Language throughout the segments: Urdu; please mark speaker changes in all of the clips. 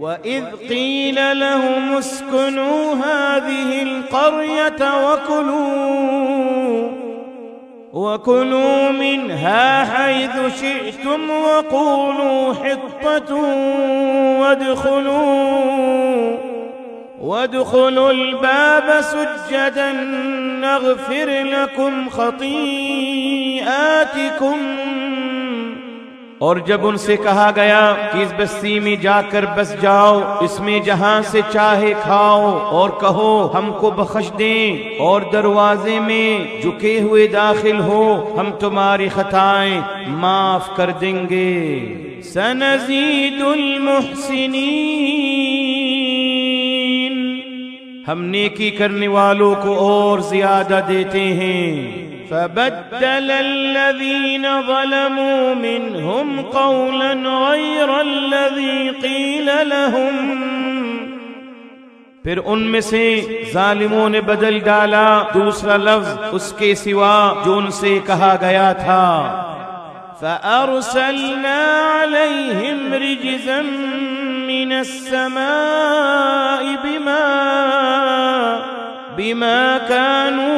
Speaker 1: وَإِذْ قِيلَ لَهُمُ اسْكُنُوا هَٰذِهِ الْقَرْيَةَ وَكُلُوا مِنْهَا حَيْثُ شِئْتُمْ وَقُولُوا حِطَّةٌ وَادْخُلُوا الْبَابَ سُجَّدًا نَغْفِرْ لَكُمْ خَطِيئَاتِكُمْ۔ اور جب ان سے کہا گیا کہ اس بستی میں جا کر بس جاؤ، اس میں جہاں سے چاہے کھاؤ، اور کہو ہم کو بخش دیں، اور دروازے میں جھکے ہوئے داخل ہو، ہم تمہاری خطائیں معاف کر دیں گے۔ سنزید المحسنین، ہم نیکی کرنے والوں کو اور زیادہ دیتے ہیں۔ فبدل الذين ظلموا منهم قولا غير الذي قيل لهم، پھر ان میں سے ظالموں نے بدل ڈالا دوسرا لفظ اس کے سوا جو ان سے کہا گیا تھا۔ فأرسلنا عليهم رجزا من السماء بما كانوا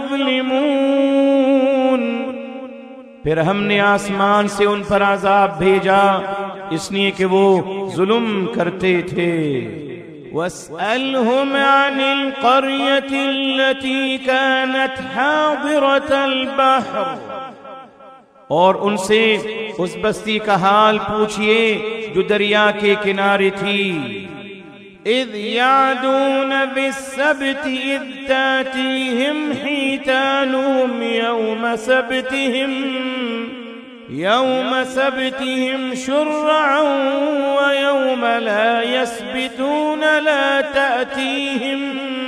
Speaker 1: يظلمون، پھر ہم نے آسمان سے ان پر عذاب بھیجا اس لیے کہ وہ ظلم کرتے تھے۔ وَاسْأَلْهُمْ عَنِ الْقَرْيَةِ الَّتِي كَانَتْ حَاضِرَةَ الْبَحْرِ، اور ان سے اس بستی کا حال پوچھئے جو دریا کے کنارے تھی۔ اذ يعدون بالسبت اذ تاتيهم حيتانهم يوم سبتهم شرعا ويوم لا يسبتون لا تأتيهم،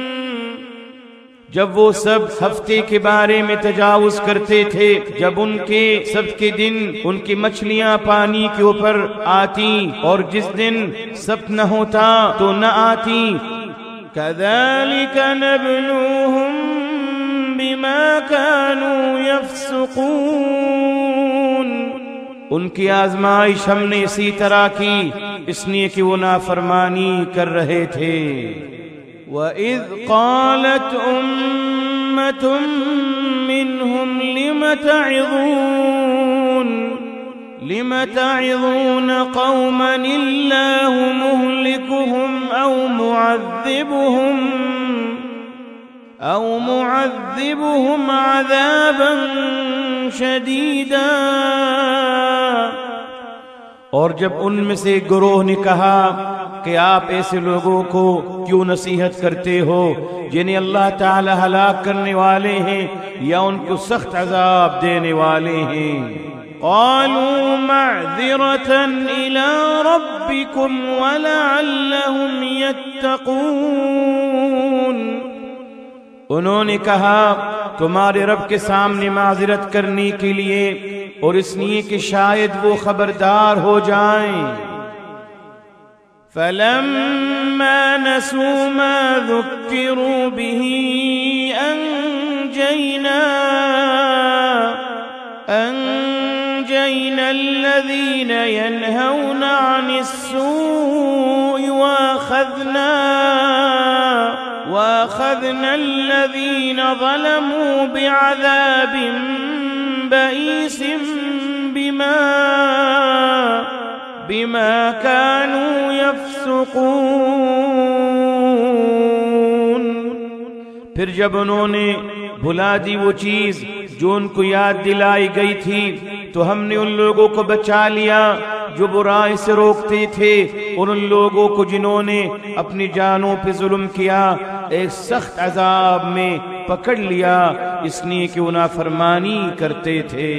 Speaker 1: جب وہ سب ہفتے کے بارے میں تجاوز کرتے تھے، جب ان کے سبت کے دن ان کی مچھلیاں پانی کے اوپر آتی اور جس دن سبت نہ ہوتا تو نہ آتی۔ كَذَلِكَ نَبْلُوهُمْ بِمَا كَانُوا يَفْسُقُونَ، ان کی آزمائش ہم نے اسی طرح کی اس لیے کہ وہ نافرمانی کر رہے تھے۔ وَإِذْ قَالَتْ أُمَّةٌ مِّنْهُمْ لِمَ تَعِظُونَ قَوْمًا اللَّهُ مُهْلِكُهُمْ أَوْ مُعَذِّبُهُمْ عَذَابًا شَدِيدًا، اور جب ان میں سے گروہ نے کہا کہ آپ ایسے لوگوں کو کیوں نصیحت کرتے ہو جنہیں اللہ تعالی ہلاک کرنے والے ہیں یا ان کو سخت عذاب دینے والے ہیں۔ قالوا معذرة إلى ربكم ولعلهم يتقون، انہوں نے کہا تمہارے رب کے سامنے معذرت کرنے کے لیے اور اس لیے کہ شاید وہ خبردار ہو جائیں۔ فَلَمَّا نَسُوا مَا ذُكِّرُوا بِهِ أَنجَيْنَا الَّذِينَ يَنْهَوْنَ عَنِ السُّوءِ وَأَخَذْنَا الَّذِينَ ظَلَمُوا بِعَذَابٍ بَئِيسٍ بما كانوا يفسقون، پھر جب انہوں نے بھلا دی وہ چیز جو ان کو یاد دلائی گئی تھی تو ہم نے ان لوگوں کو بچا لیا جو برائی سے روکتے تھے، اور ان لوگوں کو جنہوں نے اپنی جانوں پہ ظلم کیا ایک سخت عذاب میں پکڑ لیا اس لیے کہ وہ نافرمانی کرتے تھے۔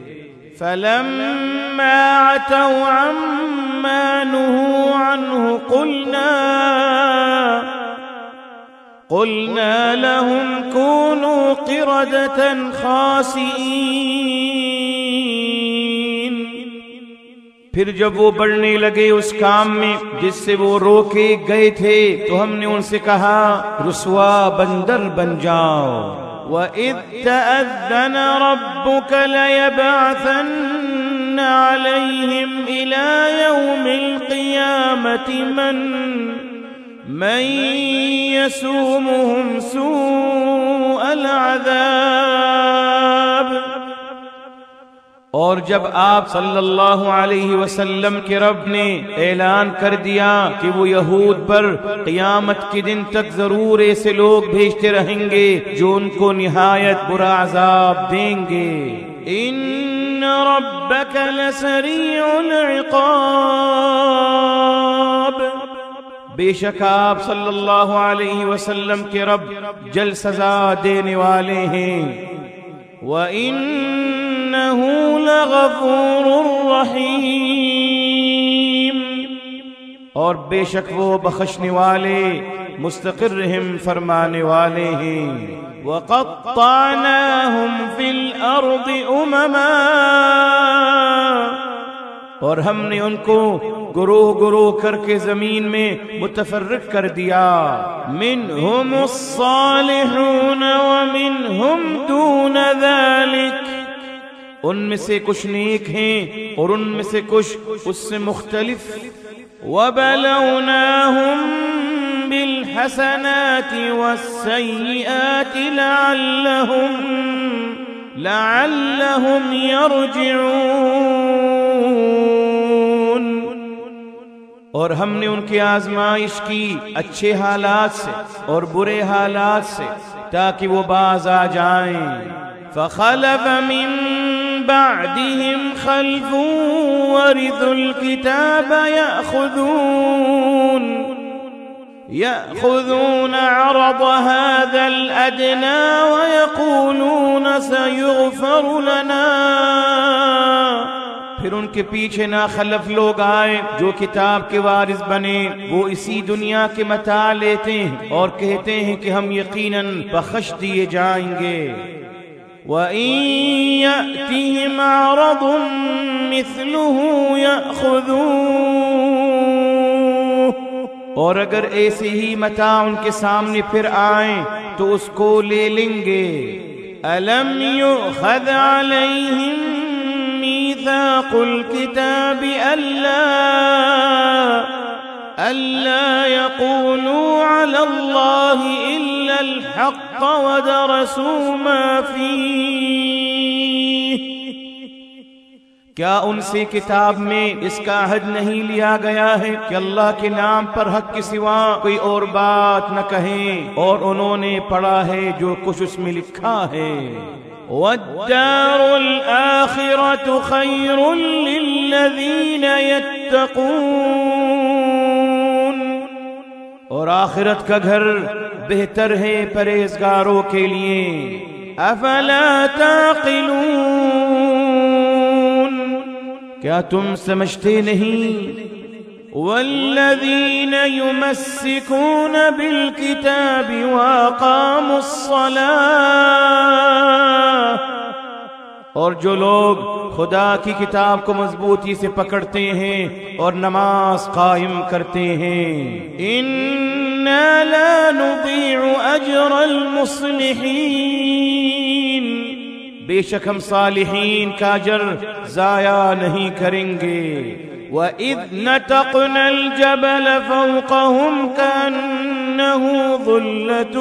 Speaker 1: فَلَمَّا عَتَوْا عَمَّا نُهُوا عَنْهُ قُلْنَا لَهُمْ كُونُوا قِرَدَةً خَاسِئِينَ، پھر جب وہ بڑھنے لگے اس کام میں جس سے وہ روکے گئے تھے تو ہم نے ان سے کہا رسوا بندر بن جاؤ۔ وَإِذْ تَأَذَّنَ رَبُّكَ لَيَبْعَثَنَّ عليهم إلى يوم القيامة من يسومهم سوء العذاب۔ اور جب آپ صلی اللہ علیہ وسلم کے رب نے اعلان کر دیا کہ وہ یہود پر قیامت کے دن تک ضرور ایسے لوگ بھیجتے رہیں گے جو ان کو نہایت برا عذاب دیں گے۔ ان ربک لسریع العقاب، بے شک آپ صلی اللہ علیہ وسلم کے رب جلد سزا دینے والے ہیں۔ وَإِنَّهُ لَغَفُورٌ رَحِيمٌ، اور بے شک وہ بخشنے والے مستقر رحم فرمانے والے ہیں۔ وَقَطَّعْنَاهُمْ فِي الْأَرْضِ أُمَمًا، اور ہم نے ان کو گروہ گروہ کر کے زمین میں متفرق کر دیا۔ منہم الصالحون ومنہم دون ذلک، ان میں سے کچھ نیک ہیں اور ان میں سے کچھ اس سے مختلف۔ وَبَلَوْنَاهُمْ بِالْحَسَنَاتِ وَالسَّيِّئَاتِ لَعَلَّهُمْ يَرْجِعُونَ، اور ہم نے ان کی آزمائش کی اچھے حالات سے اور برے حالات سے تاکہ وہ باز آ جائیں۔ فَخَلَفَ مِن بَعْدِهِمْ خَلْفٌ وَرِثُوا الْكِتَابَ يَأْخُذُونَ عَرَضَ هَذَا الْأَدْنَى وَيَقُولُونَ سَيُغْفَرُ لَنَا، پھر ان کے پیچھے ناخلف لوگ آئے جو کتاب کے وارث بنے، وہ اسی دنیا کے متاع لیتے ہیں اور کہتے ہیں کہ ہم یقیناً بخش دیے جائیں گے۔ وَإِن يَأْتِهِمْ عَرَضٌ مِثْلُهُ يَأْخُذُوهُ، اور اگر ایسے ہی متاع ان کے سامنے پھر آئیں تو اس کو لے لیں گے۔ أَلَمْ يُؤْخَذْ عَلَيْهِمْ مِيثَاقُ الْكِتَابِ أَلَّا يَقُولُوا عَلَى اللَّهِ إِلَّا الْحَقَّ وَدَرَسُوا مَا فِيهِ، کیا ان سے کتاب میں اس کا عہد نہیں لیا گیا ہے کہ اللہ کے نام پر حق کے سوا کوئی اور بات نہ کہیں، اور انہوں نے پڑھا ہے جو کچھ اس میں لکھا ہے۔ وَالدَّارُ الْآخِرَةُ خَيْرٌ لِلَّذِينَ يَتَّقُونَ، اور آخرت کا گھر بہتر ہے پرہیزگاروں کے لیے۔ افلا تعقلون، کیا تم سمجھتے نہیں؟ والذین یمسکون بالکتاب واقاموا الصلاة، اور جو لوگ خدا کی کتاب کو مضبوطی سے پکڑتے ہیں اور نماز قائم کرتے ہیں۔ انا لا نضيع اجر المصلحین، بے شک ہم صالحین کا اجر ضائع نہیں کریں گے۔ وَإِذْ نَتَقْنَا الْجَبَلَ فَوْقَهُمْ كَأَنَّهُ ظُلَّةٌ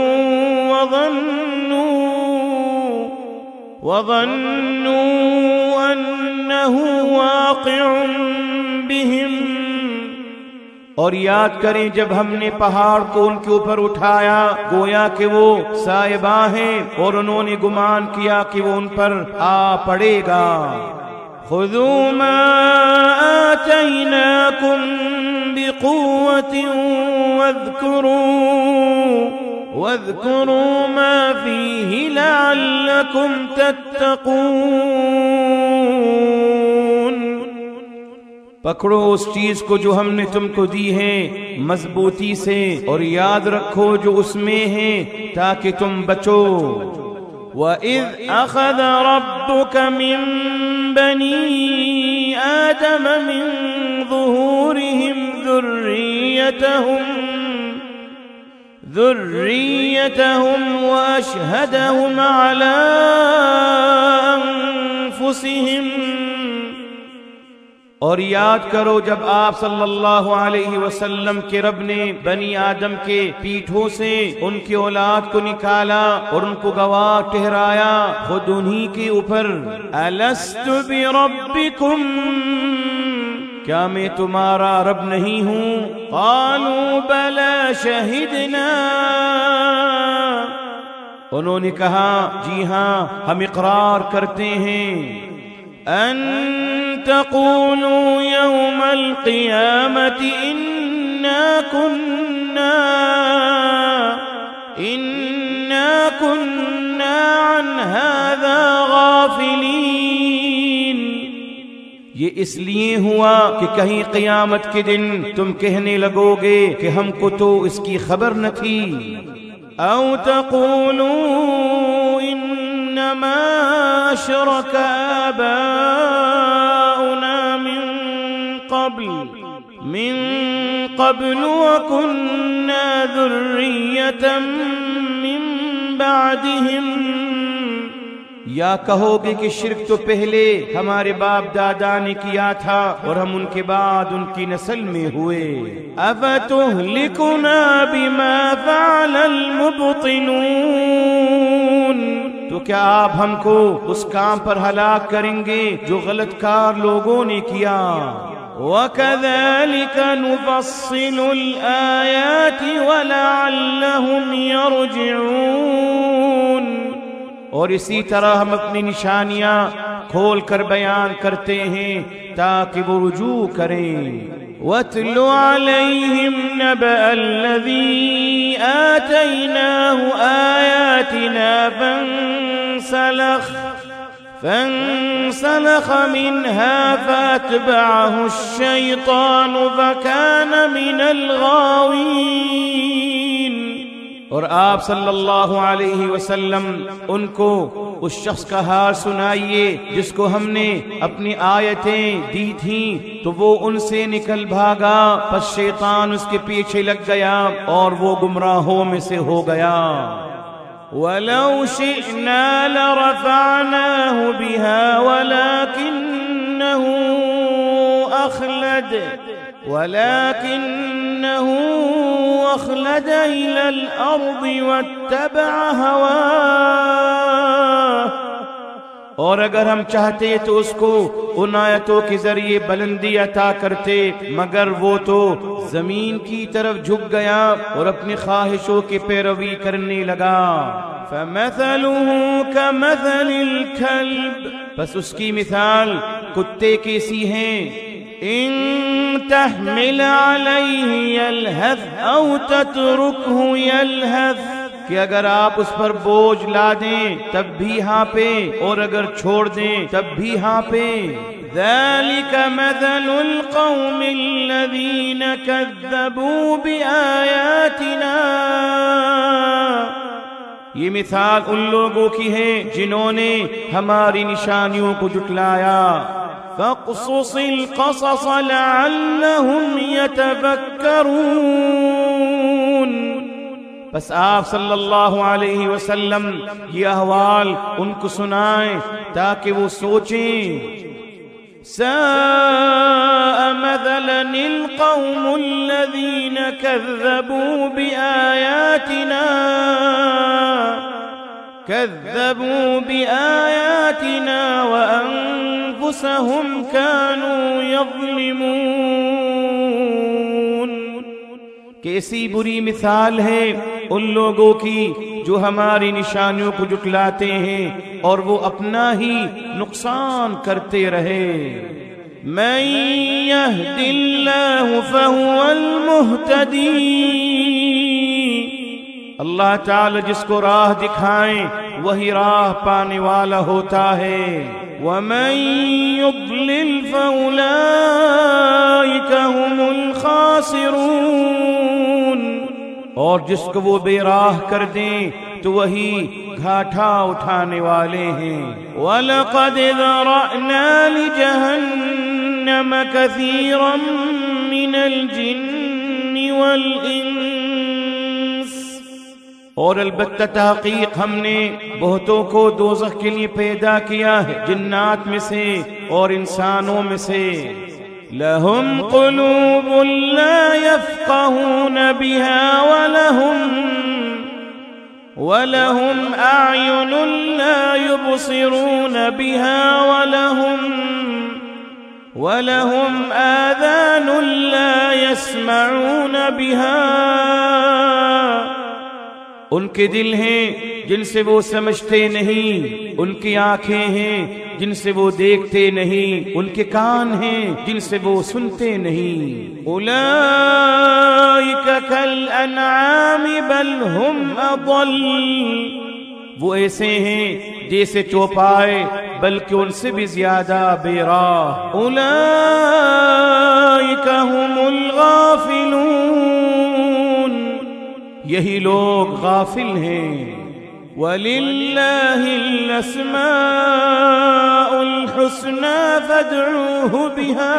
Speaker 1: وَظَنُّوا أَنَّهُ واقع بِهِمْ، اور یاد کریں جب ہم نے پہاڑ کو ان کے اوپر اٹھایا گویا کہ وہ سائبہ ہیں، اور انہوں نے گمان کیا کہ وہ ان پر آ پڑے گا۔ خذوا ما آتيناكم بقوة واذكروا ما فيه لعلكم تتقون، پکڑو اس چیز کو جو ہم نے تم کو دی ہے مضبوطی سے، اور یاد رکھو جو اس میں ہے تاکہ تم بچو۔ وَإِذْ أَخَذَ رَبُّكَ مِن بَنِي آدَمَ مِن ظُهُورِهِمْ ذُرِّيَّتَهُمْ وَأَشْهَدَهُمْ عَلَى أَنفُسِهِمْ اور یاد کرو جب آپ صلی اللہ علیہ وسلم کے رب نے بنی آدم کے پیٹھوں سے ان کی اولاد کو نکالا اور ان کو گواہ ٹھہرایا خود انہی کے اوپر، الست بربکم، کیا میں تمہارا رب نہیں ہوں؟ قالوا بلی شہدنا، انہوں نے کہا جی ہاں ہم اقرار کرتے ہیں، ان تقولوا یوم القیامت انا كنا عن هذا غافلین، یہ اس لیے ہوا کہ کہیں قیامت کے دن تم کہنے لگو گے کہ ہم کو تو اس کی خبر نہ تھی، او تقولوا انما اشرك آباؤنا من قبل وكنا ذرية من بعدهم، یا کہو گے کہ شرک تو پہلے ہمارے باپ دادا نے کیا تھا اور ہم ان کے بعد ان کی نسل میں ہوئے، افتہلکنا بما فعل المبطلون، تو کیا آپ ہم کو اس کام پر ہلاک کریں گے جو غلط کار لوگوں نے کیا، وَكَذَلِكَ نُفَصِّلُ الْآيَاتِ وَلَعَلَّهُمْ يَرْجِعُونَ، اور اسی طرح ہم اپنی نشانیاں کھول کر بیان کرتے ہیں تاکہ وہ رجوع کریں، وَاتْلُ عَلَيْهِمْ نَبَأَ الَّذِي آتَيْنَاهُ آيَاتِنَا فانسلخ منها فاتبعه الشيطان فكان من الغاوين، اور آپ صلی اللہ علیہ وسلم ان کو اس شخص کا حال سنائیے جس کو ہم نے اپنی آیتیں دی تھیں تو وہ ان سے نکل بھاگا، پس شیطان اس کے پیچھے لگ گیا اور وہ گمراہوں میں سے ہو گیا، وَلَوْ شِئْنَا لَرَفَعْنَاهُ بِهَا ولكنه أخلد إلى الأرض واتبع هواه، اور اگر ہم چاہتے تو اس کو ان آیتوں کے ذریعے بلندی عطا کرتے، مگر وہ تو زمین کی طرف جھک گیا اور اپنی خواہشوں کی پیروی کرنے لگا، فَمَثَلُهُ كَمَثَلِ الْكَلْبِ، بس اس کی مثال کتے کی سی ہیں، إن تحمل عليه يلهث أو تتركه يلهث، کہ اگر آپ اس پر بوجھ لا دیں تب بھی ہانپے اور اگر چھوڑ دیں تب بھی ہانپے، ذلك مثل القوم الذين كذبوا بآياتنا، یہ مثال ان لوگوں کی ہے جنہوں نے ہماری نشانیوں کو جھٹلایا، فاقصص القصص لعلهم يتفكرون، بس آپ صلی اللہ علیہ وسلم یہ احوال ان کو سنائیں تاکہ وہ سوچیں، ساء مثلا القوم الذين كذبوا بآياتنا وأنفسهم كانوا يظلمون، کیسی بری مثال ہے ان لوگوں کی جو ہماری نشانیوں کو جھٹلاتے ہیں اور وہ اپنا ہی نقصان کرتے رہے، من يهد الله فهو المهتدي، اللہ تعالی جس کو راہ دکھائیں وہی راہ پانے والا ہوتا ہے، ومن يضلل فأولئك هم الخاسرون، اور جس کو وہ بے راہ کر دیں تو وہی گھاٹا اٹھانے والے ہیں، وَلَقَدْ ذَرَأْنَا لِجَهَنَّمَ كَثِيرًا مِنَ الْجِنِّ وَالْإِنسِ، اور البتہ تحقیق ہم نے بہتوں کو دوزخ کے لیے پیدا کیا ہے، جنات میں سے اور انسانوں میں سے، لهم قلوب لا يفقهون بها ولهم أعين لا يبصرون بها ولهم آذان لا يسمعون بها. ان کے دل ہیں جن سے وہ سمجھتے نہیں، ان کی آنکھیں ہیں جن سے وہ دیکھتے نہیں، ان کے کان ہیں جن سے وہ سنتے نہیں. اولئک کالانعام بل هم اضل، وہ ایسے ہیں جیسے چوپائے بلکہ ان سے بھی زیادہ بے راہ. اولئک هم الغافلون، یہی لوگ غافل ہیں. وَلِلَّهِ الْأَسْمَاءُ الْحُسْنَى فَادْعُوهُ بِهَا،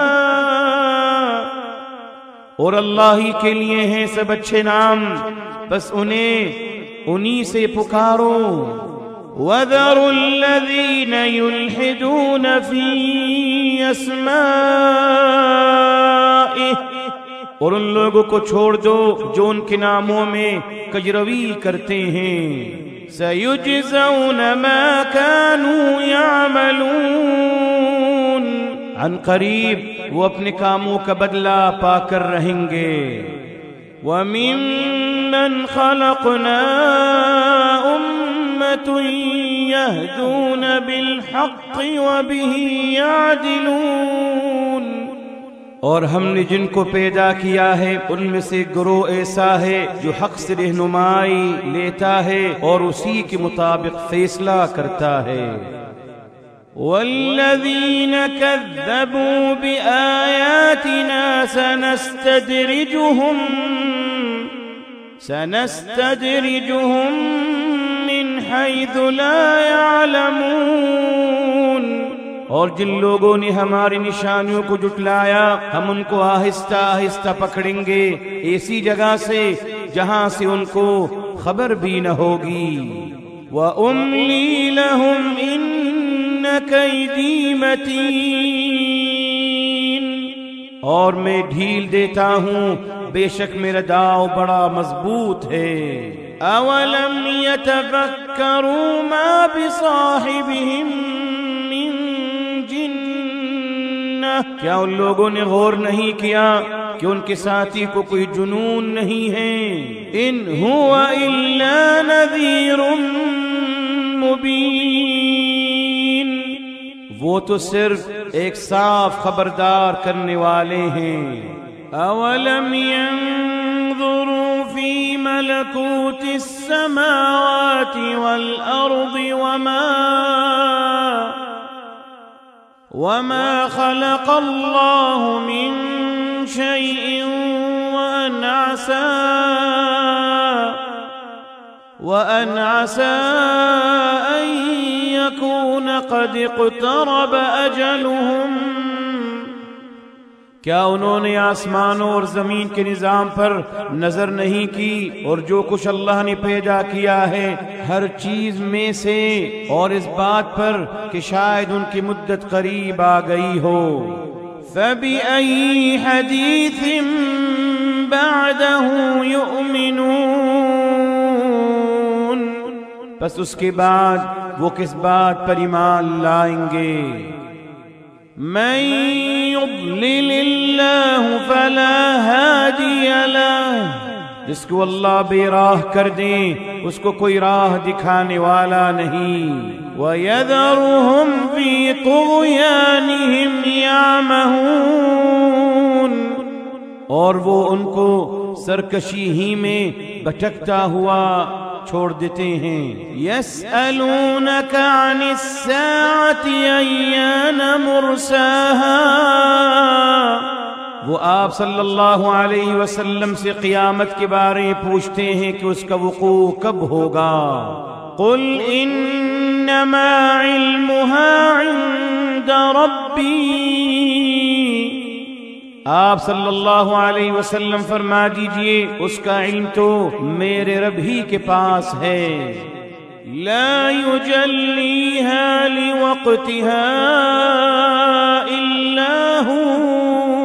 Speaker 1: اور اللہ ہی کے لیے ہیں سب اچھے نام، بس انہی سے پکارو. وَذَرُوا الَّذِينَ يُلْحِدُونَ فِي أَسْمَائِهِ، اور ان لوگوں کو چھوڑ دو جو ان کے ناموں میں کجروی کرتے ہیں. سَيُجْزَوْنَ مَا كَانُوا يَعْمَلُونَ، عن قریب وہ اپنے کاموں کا بدلہ پا کر رہیں گے. وَمِمَّنْ خَلَقْنَا أُمَّةٌ يَهْدُونَ بِالْحَقِّ وَبِهِ يَعْدِلُونَ، اور ہم نے جن کو پیدا کیا ہے ان میں سے گروہ ایسا ہے جو حق سے رہنمائی لیتا ہے اور اسی کے مطابق فیصلہ کرتا ہے. والذین کذبوا بآیاتنا سنستدرجهم من حیث لا يعلمون، اور جن لوگوں نے ہماری نشانیوں کو جھٹلایا ہم ان کو آہستہ آہستہ پکڑیں گے ایسی جگہ سے جہاں سے ان کو خبر بھی نہ ہوگی. وَأُمْلِي لَهُمْ إِنَّ كَيْدِي مَتِينٌ، اور میں ڈھیل دیتا ہوں بے شک میرا داؤ بڑا مضبوط ہے. أَوَلَمْ يَتَفَكَّرُوا مَا بِصَاحِبِهِمْ مِنْ جِنَّةٍ، کیا ان لوگوں نے غور نہیں کیا کہ ان کے ساتھی کو کوئی جنون نہیں ہے. إِنْ هُوَ إِلَّا نَذِيرٌ مُبِينٌ، وہ تو صرف ایک صاف خبردار کرنے والے ہیں. أَوَلَمْ يَنظُرُوا فِي مَلَكُوتِ السَّمَاوَاتِ وَالْأَرْضِ وَمَا خَلَقَ اللَّهُ مِن شَيْءٍ وَأَنْ عَسَىٰ أَن يَكُونَ قَدِ اقْتَرَبَ أَجَلُهُمْ، کیا انہوں نے آسمانوں اور زمین کے نظام پر نظر نہیں کی اور جو کچھ اللہ نے پیدا کیا ہے ہر چیز میں سے، اور اس بات پر کہ شاید ان کی مدت قریب آ گئی ہو. فَبِأَيِّ حَدِيثٍ بَعْدَهُ يُؤْمِنُونَ، پس اس کے بعد وہ کس بات پر ایمان لائیں گے. مَن يُضْلِلِ اللَّهُ فَلَا هَادِيَ لَهُ، جس کو اللہ بے راہ کر دیں اس کو کوئی راہ دکھانے والا نہیں. وَيَذَرُهُمْ فِي طُغْيَانِهِمْ يَعْمَهُونَ، اور وہ ان کو سرکشی ہی میں بھٹکتا ہوا چھوڑ دیتے ہیں. يَسْأَلُونَكَ عَنِ السَّاعَةِ أَيَّانَ مُرْسَاهَا، وہ آپ صلی اللہ علیہ وسلم سے قیامت کے بارے میں پوچھتے ہیں کہ اس کا وقوع کب ہوگا. قُلْ إِنَّمَا عِلْمُهَا عِندَ رَبِّي، آپ صلی اللہ علیہ وسلم فرما دیجئے اس کا علم تو میرے رب ہی کے پاس ہے. لا يجليها لوقتها إلا هو،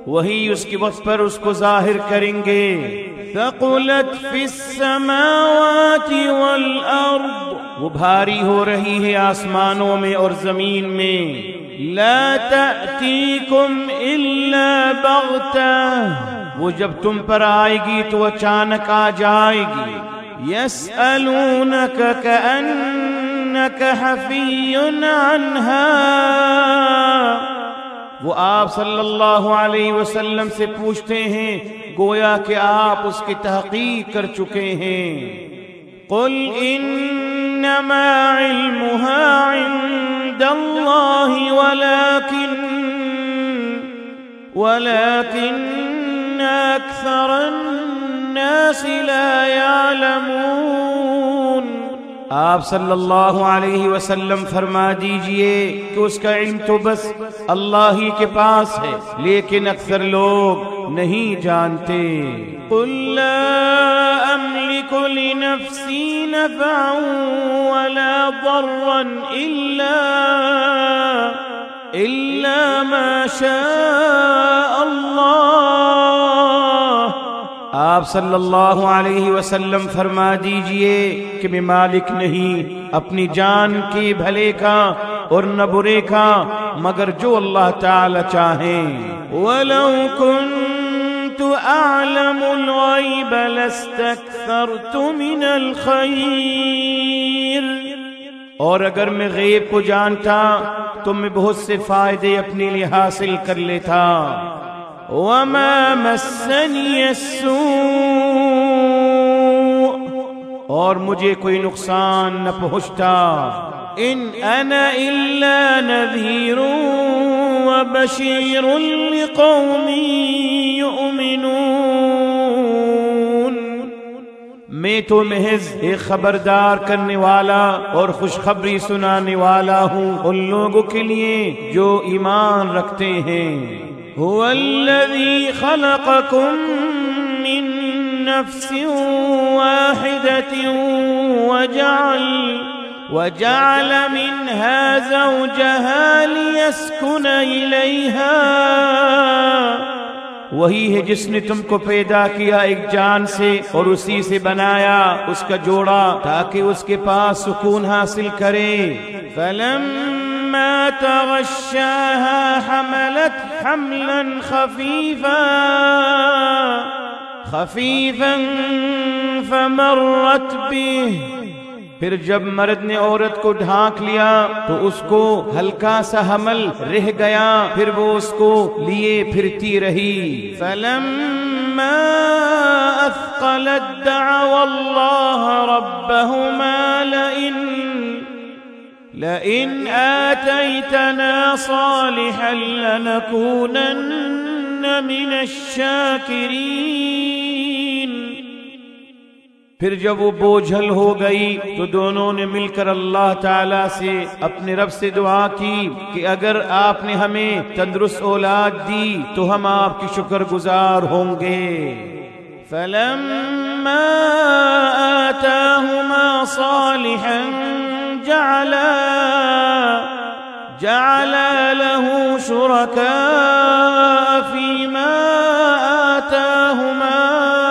Speaker 1: وہی اس کے وقت پر اس کو ظاہر کریں گے۔ ثقلت فی السماوات والارض، وہ بھاری ہو رہی ہے آسمانوں میں اور زمین میں۔ لا تأتیکم الا بغتہ، وہ جب تم پر آئے گی تو اچانک آ جائے گی۔ یسألونک کأنک حفی عنہا، وہ آپ صلی اللہ علیہ وسلم سے پوچھتے ہیں گویا کہ آپ اس کی تحقیق کر چکے ہیں۔ قل انما علمها عند اللہ ولكن اکثر الناس لا يعلمون۔ آپ صلی اللہ علیہ وسلم فرما دیجئے کہ اس کا علم تو بس اللہ ہی کے پاس ہے، لیکن اکثر لوگ نہیں جانتے۔ قل لا املک لنفسی نفعا ولا ضرا الا ما شاء اللہ۔ آپ صلی اللہ علیہ وسلم فرما دیجئے کہ میں مالک نہیں اپنی جان کے بھلے کا اور نہ برے کا مگر جو اللہ تعالی چاہیں۔ وَلَوْ كُنْتُ أَعْلَمُ الْغَيْبَ لَاسْتَكْثَرْتُ مِنَ الْخَيْرِ، اور اگر میں غیب کو جانتا تو میں بہت سے فائدے اپنے لیے حاصل کر لیتا۔ وَمَا مَسَّنِيَ السُّوءُ، اور مجھے کوئی نقصان نہ پہنچتا۔ إِنْ أَنَا إِلَّا نَذِيرٌ وَبَشِيرٌ لِقَوْمٍ يُؤْمِنُونَ، میں تو محض ایک خبردار کرنے والا اور خوشخبری سنانے والا ہوں ان لوگوں کے لیے جو ایمان رکھتے ہیں۔ هو الذي خلقكم من نفس واحدة وجعل منها زوجها ليسكن إليها، وہی ہے جس نے تم کو پیدا کیا ایک جان سے اور اسی سے بنایا اس کا جوڑا تاکہ اس کے پاس سکون حاصل کرے۔ فلما تغشاها حملت حملا خفيفا فمرت به، پھر جب مرد نے عورت کو ڈھانک لیا تو اس کو ہلکا سا حمل رہ گیا، پھر وہ اس کو لیے پھرتی رہی۔ فلما اثقلت دعوا الله ربهما لئن آتيتنا صالحا لنكونن من الشاكرين، پھر جب وہ بوجھل ہو گئی تو دونوں نے مل کر اللہ تعالیٰ سے اپنے رب سے دعا کی کہ اگر آپ نے ہمیں تندرست اولاد دی تو ہم آپ کی شکر گزار ہوں گے۔ فلما آتاهما صالحا جعلا له شركاء فيما آتاهما،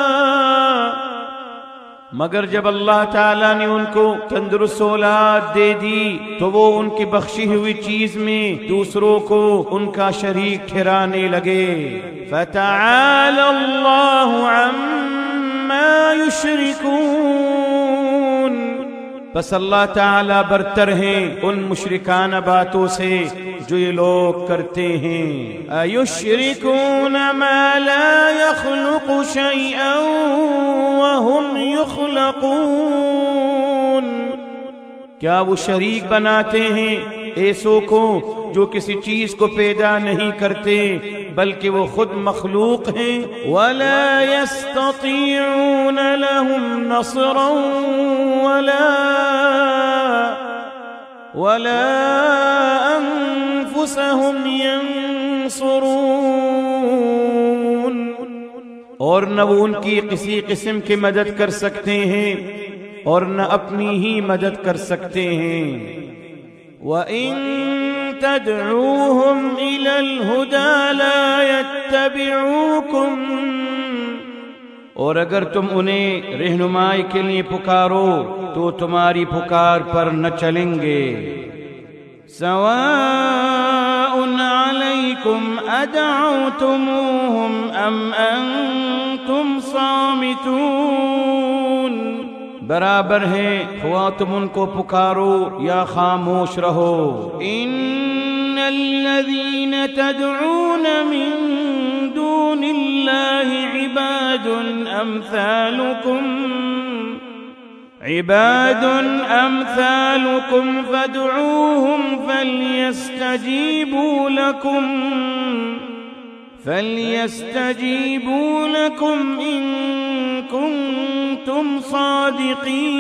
Speaker 1: مگر جب اللہ تعالیٰ نے ان کو تندرست اولاد دے دی تو وہ ان کی بخشی ہوئی چیز میں دوسروں کو ان کا شریک ٹھہرانے لگے۔ فتعالى الله عما يشركون، بس اللہ تعالیٰ برتر ہیں ان مشرکانہ باتوں سے جو یہ لوگ کرتے ہیں۔ أَيُشْرِكُونَ مَا لَا يَخْلُقُ شَيْئًا وَهُمْ يُخْلَقُونَ، کیا وہ شریک بناتے ہیں ایسوں کو جو کسی چیز کو پیدا نہیں کرتے بلکہ وہ خود مخلوق ہیں۔ وَلَا يَسْتَطِيعُونَ لَهُمْ نَصْرًا وَلَا أَنفُسَهُمْ يَنصُرُونَ، اور نہ وہ ان کی کسی قسم کی مدد کر سکتے ہیں اور نہ اپنی ہی مدد کر سکتے ہیں۔ وَإِن تدعوهم إلى الهدى لا يتبعوكم، اور اگر تم انہیں رہنمائی کے لیے پکارو تو تمہاری پکار پر نہ چلیں گے۔ سواء علیکم ادعوتموہم ام انتم صامتون، برابر ہے خواہ تم ان کو پکارو یا خاموش رہو۔ ان الذین تدعون من دون اللہ عباد امثالکم فادعوہم فلیستجیبوا لکم ان کنتم صادقین،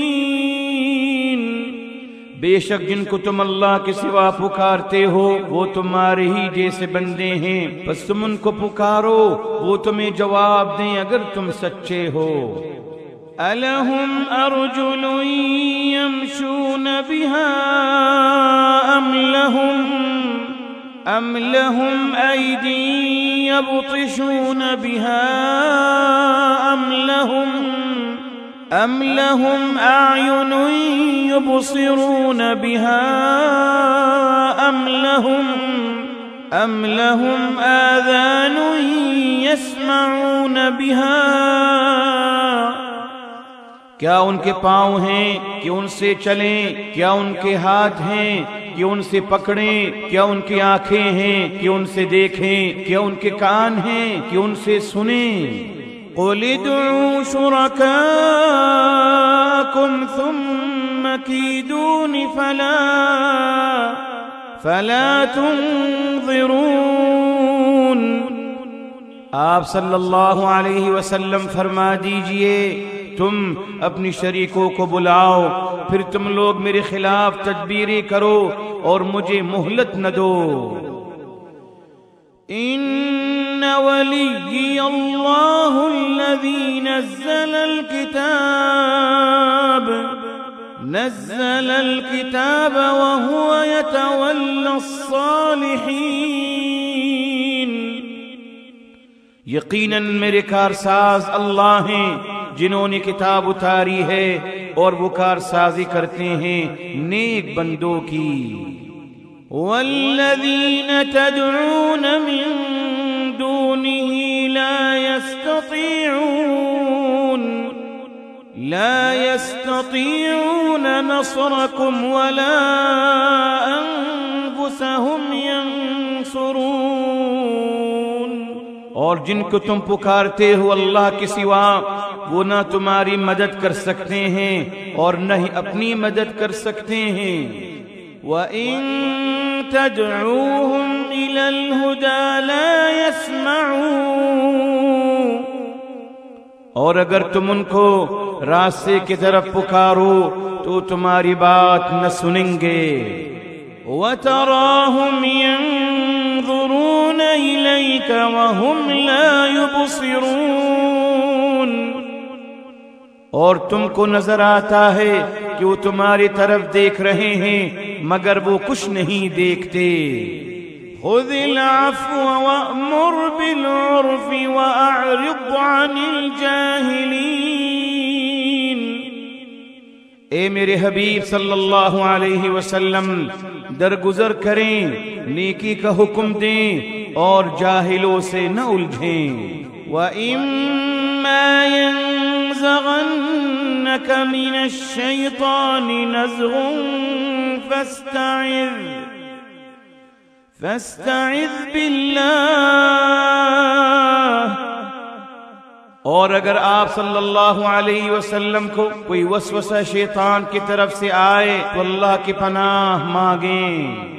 Speaker 1: بے شک جن کو تم اللہ کے سوا پکارتے ہو وہ تمہارے ہی جیسے بندے ہیں، بس تم ان کو پکارو وہ تمہیں جواب دیں اگر تم سچے ہو۔ أَلَهُمْ أَرْجُلٌ يَمْشُونَ بِهَا أَمْ لَهُمْ أَيْدٍ يَبْطِشُونَ بِهَا أَمْ لَهُمْ أَعْيُنٌ يُبْصِرُونَ بِهَا أَمْ لَهُمْ آذَانٌ يَسْمَعُونَ بِهَا، کیا ان کے پاؤں ہیں کہ ان سے چلیں، کیا ان کے ہاتھ ہیں کہ ان سے پکڑیں، کیا ان کی آنکھیں ہیں کہ ان سے دیکھیں، کیا ان کے کان ہیں کہ ان سے سنیں؟ قُلِ ادْعُوا شُرَكَاءَكُمْ ثُمَّ كِيدُونِ فَلَا تُنظِرُونَ، آپ صلی اللہ علیہ وسلم فرما دیجئے تم اپنی شریکوں کو بلاؤ، پھر تم لوگ میرے خلاف تدبیریں کرو اور مجھے مہلت نہ دو۔ ان ولی اللہ الذی نزل الکتاب وهو يتولى الصالحین، یقیناً میرے کارساز اللہ ہیں جنہوں نے کتاب اتاری ہے اور وہ کارسازی کرتے ہیں نیک بندوں کی۔ والذین تدعون من دونه لا يستطيعون نصركم ولا انفسهم ينصرون، اور جن کو تم پکارتے ہو اللہ کے سوا وہ نہ تمہاری مدد کر سکتے ہیں اور نہ ہی اپنی مدد کر سکتے ہیں۔ وَإِن تَدْعُوهُمْ إِلَى الْهُدَى لَا يَسْمَعُونَ، اور اگر تم ان کو راستے کی طرف پکارو تو تمہاری بات نہ سنیں گے۔ وَتَرَاهُمْ يَنظُرُونَ إِلَيْكَ وَهُمْ لَا يُبْصِرُونَ، اور تم کو نظر آتا ہے کہ وہ تمہاری طرف دیکھ رہے ہیں مگر وہ کچھ نہیں دیکھتے۔ خُذِ الْعَفْوَ وَأْمُرْ بِالْعُرْفِ وَأَعْرِضْ عَنِ الْجَاهِلِينَ، اے میرے حبیب صلی اللہ علیہ وسلم درگزر کریں، نیکی کا حکم دیں اور جاہلوں سے نہ الجھیں۔ وَإِمَّا يَنزَغَنَّكَ مِنَ الشَّيْطَانِ نَزْغٌ فَاسْتَعِذْ بِاللَّهِ، اور اگر آپ صلی اللہ علیہ وسلم کو کوئی وسوسہ شیطان کی طرف سے آئے تو اللہ کی پناہ مانگیں۔